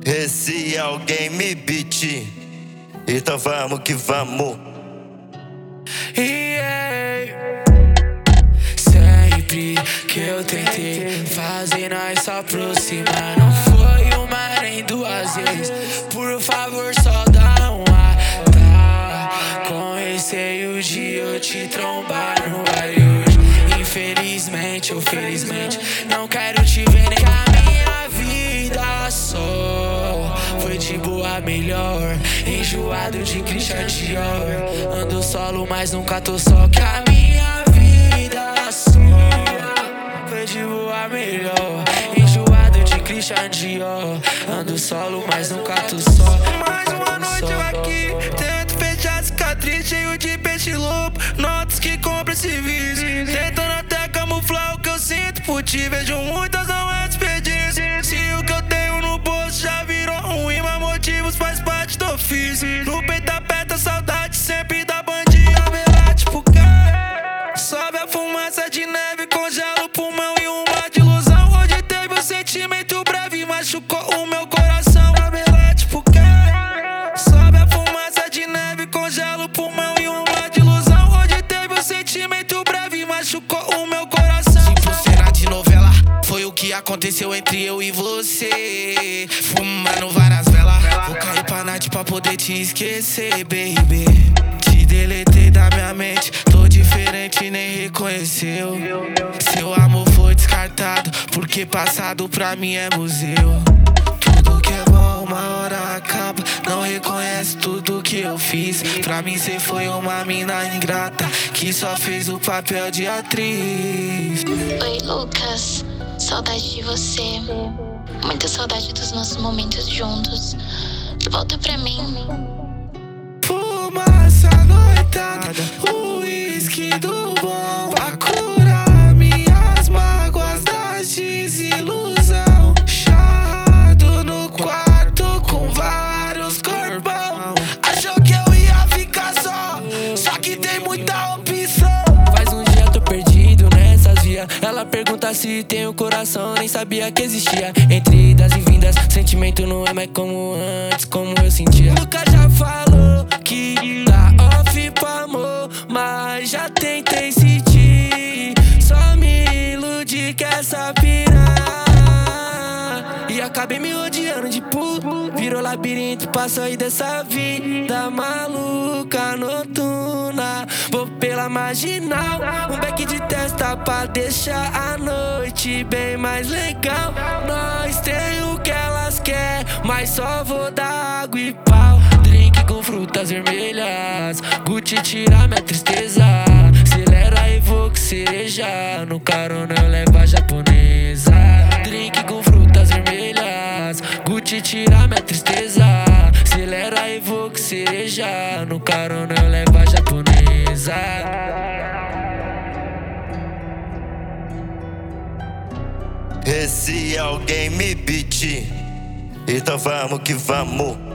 Esse é o Game Beat. Então vamos que vamos. Sempre que eu tentei fazer nós se aproximar, não foi uma nem duas vezes. Por favor, só dá um ar, tá? Com receio de eu te trombar no ar hoje. Infelizmente ou felizmente, não quero te ver nem a minha vida só. Foi de boa melhor, enjoado de Christian Dior. Ando solo, mas nunca tô só. Que a minha vida só foi de boa melhor, enjoado de Christian Dior. Ando solo, mas nunca tô só. Mais uma noite aqui, tento fechar cicatriz, cheio de peixe-lobo. Notas que compra esse vício, tentando até camuflar o que eu sinto por ti. Vejo muitas, não é desperdício. Se o que eu tenho no bolso já virou ruim, mas motivos faz parte do ofício. No peito aperta a saudade, sempre da bandinha velar tipo quê? Sobe a fumaça de neve, congela o pulmão e uma de ilusão. Hoje teve um sentimento breve, machucou o meu coração. Velar tipo quê? Sobe a fumaça de neve, congela o pulmão e uma de ilusão. Hoje teve um sentimento breve, machucou o meu coração. Tipo cena de novela, foi o que aconteceu entre eu e você. Fumando várias velas, vou cair pra night pra poder te esquecer, baby. Te deletei da minha mente, tô diferente, nem reconheceu. Seu amor foi descartado, porque passado pra mim é museu. Tudo que é bom uma hora acaba, não reconhece tudo que eu fiz. Pra mim cê foi uma mina ingrata, que só fez o papel de atriz. Oi, Lucas, saudade de você. Muita saudade dos nossos momentos juntos. Volta pra mim. Fumaça noitada, o uísque do bom, pra curar minhas mágoas da desilusão. Chado no quarto com vários corpão. Achou que eu ia ficar só que tem muita opção. Faz um dia tô perdido nessas vias. Ela pergunta se tem o coração, nem sabia que existia. Entre idas e vindas, sentimento não é mais como antes, como eu sentia. Lucas já falou que tá off pro amor, mas já tentei sentir. Só me ilude que essa piranha. E acabei me odiando de puto. Virou labirinto pra sair dessa vida maluca noturna. Vou pela marginal, um beck de testa pra deixar a noite bem mais legal. Nós tem o que elas querem, mas só vou dar água e pau. Drink com frutas vermelhas, Gucci tira minha tristeza. Acelera e vou que cereja, no carona eu levo a japonesa. Drink com frutas vermelhas, Gucci tira minha tristeza. Acelera e vou que cereja, no carona eu levo a japonesa. Esse é o Game Beat. Então vamos que vamos.